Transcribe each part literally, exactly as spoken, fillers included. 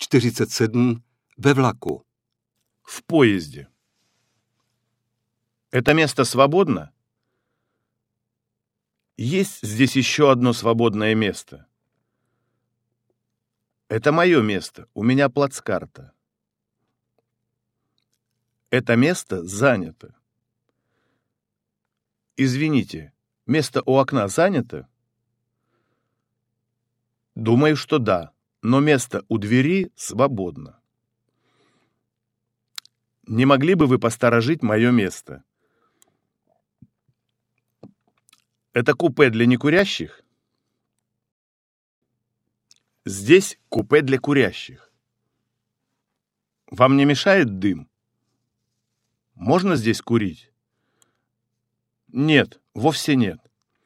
čtyřicet sedm. Ve vlaku. В поезде. Это место свободно? Есть здесь еще одно свободное место. Это мое место, у меня плацкарта. Это место занято. Извините, место у окна занято? Думаю, что да, но место у двери свободно. Не могли бы вы посторожить мое место? Это купе для некурящих? Здесь купе для курящих. Вам не мешает дым? Можно здесь курить? Нет, вовсе нет.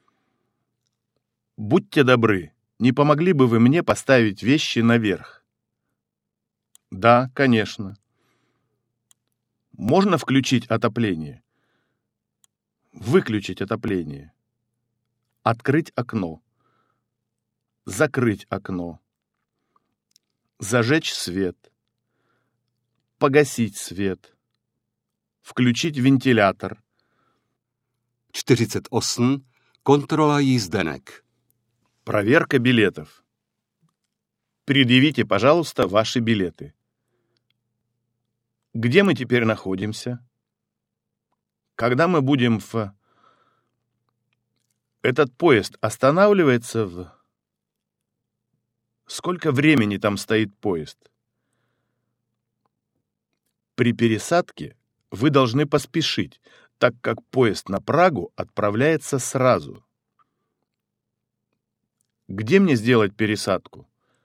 Будьте добры, не помогли бы вы мне поставить вещи наверх? Да, конечно. Можно включить отопление? Выключить отопление. Открыть окно. Закрыть окно. Зажечь свет. Погасить свет. Включить вентилятор. čtyřicet osm. Kontrola jízdenek. Проверка билетов. Предъявите, пожалуйста, ваши билеты. Где мы теперь находимся? Когда мы будем в... Этот поезд останавливается в... Сколько времени там стоит поезд? При пересадке вы должны поспешить, так как поезд на Прагу отправляется сразу. Где мне сделать пересадку?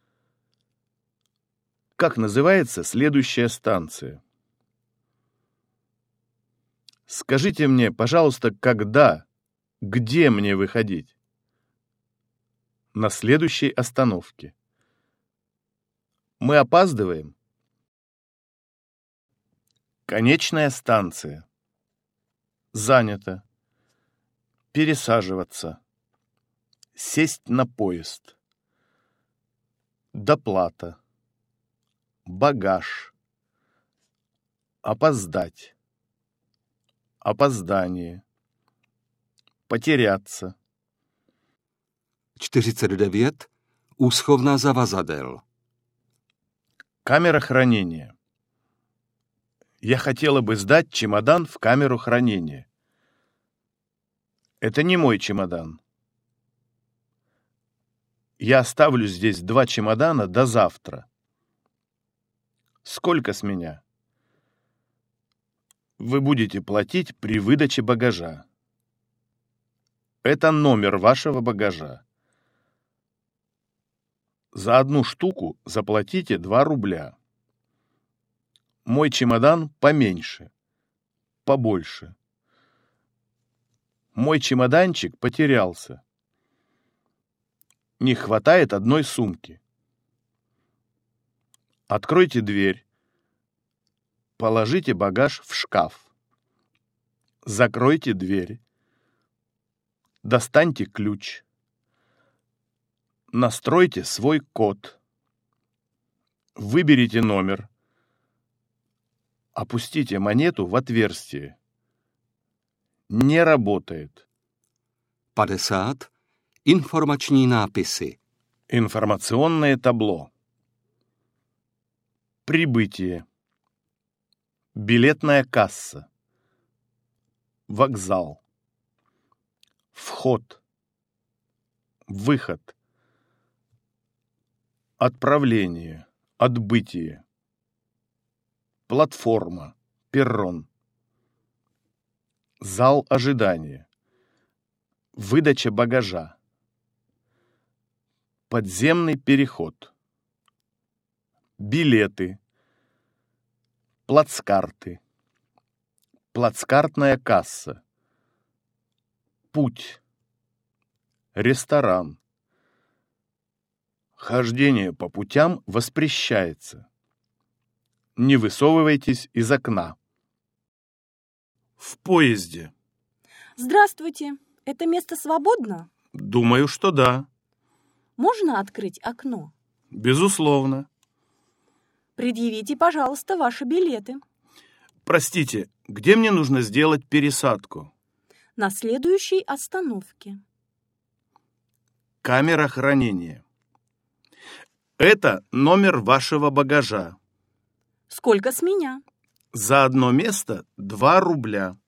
Как называется следующая станция? Скажите мне, пожалуйста, когда, где мне выходить? На следующей остановке. Мы опаздываем? Конечная станция. Занято. Пересаживаться. Сесть на поезд. Доплата. Багаж. Опоздать. Опоздание. Потеряться. čtyřicet devět. Úschovna zavazadel. Камера хранения. Я хотела бы сдать чемодан в камеру хранения. Это не мой чемодан. Я оставлю здесь два чемодана до завтра. Сколько с меня? Вы будете платить при выдаче багажа. Это номер вашего багажа. За одну штуку заплатите два рубля. Мой чемодан поменьше, побольше. Мой чемоданчик потерялся. Не хватает одной сумки. Откройте дверь. Положите багаж в шкаф. Закройте дверь. Достаньте ключ. Настройте свой код. Выберите номер. Опустите монету в отверстие. Не работает. padesát. Informační nápisy. Информационное табло. Прибытие. Билетная касса. Вокзал. Вход. Выход. Отправление. Отбытие. Платформа. Перрон. Зал ожидания. Выдача багажа. Подземный переход. Билеты. Плацкарты. Плацкартная касса. Путь. Ресторан. Хождение по путям воспрещается. Не высовывайтесь из окна. В поезде. Здравствуйте. Это место свободно? Думаю, что да. Можно открыть окно? Безусловно. Предъявите, пожалуйста, ваши билеты. Простите, где мне нужно сделать пересадку? На следующей остановке. Камера хранения. Это номер вашего багажа. Сколько с меня? За одно место два рубля.